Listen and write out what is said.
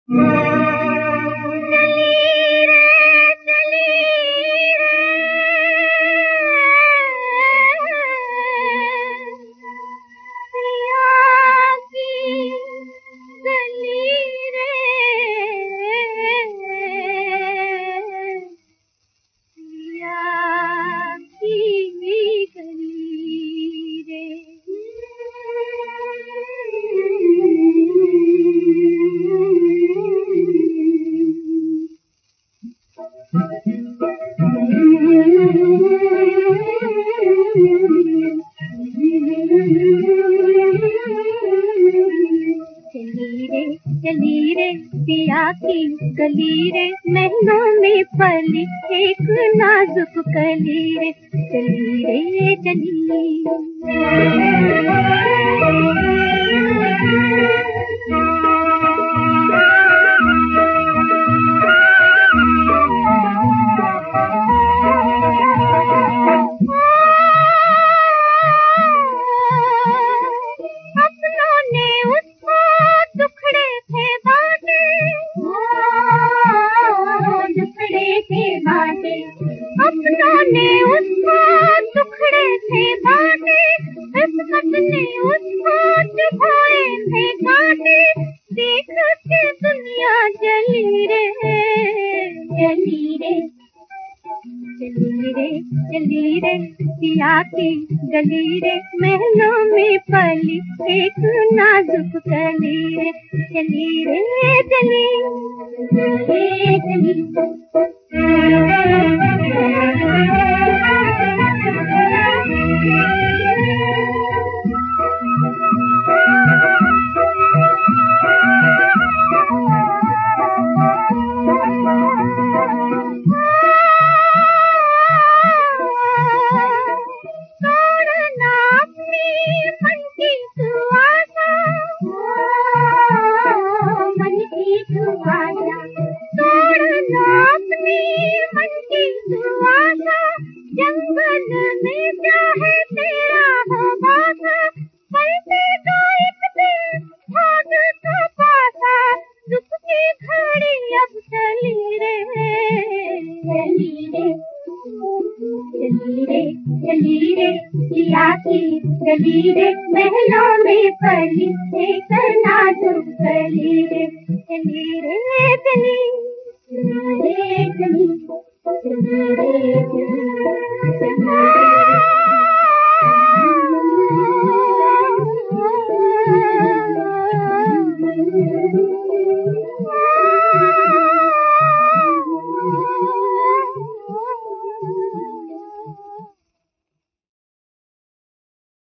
चली रे पिया की गली रे, महलों में पली एक नाजुक कली रे, चली रे चली। अपनों ने उसको टुकड़े थे बांटे, किस्मत ने उसको चुभाए थे कांटे, देख के दुनिया जली रे जली रे चली रे चली रे पिया की गली रे, महलों में पली एक नाजुक कली रे, चली रे चली रे चली। जंगल में चाहे तेरा हो बासा, पलटेगा एक दिन भाग का पासा, दुख की घड़ी अब चली रे चली रे चली रे चली रे पिया की गली रे, महलों में पली एक नाजुक कली रे, चली रे चली रे चली।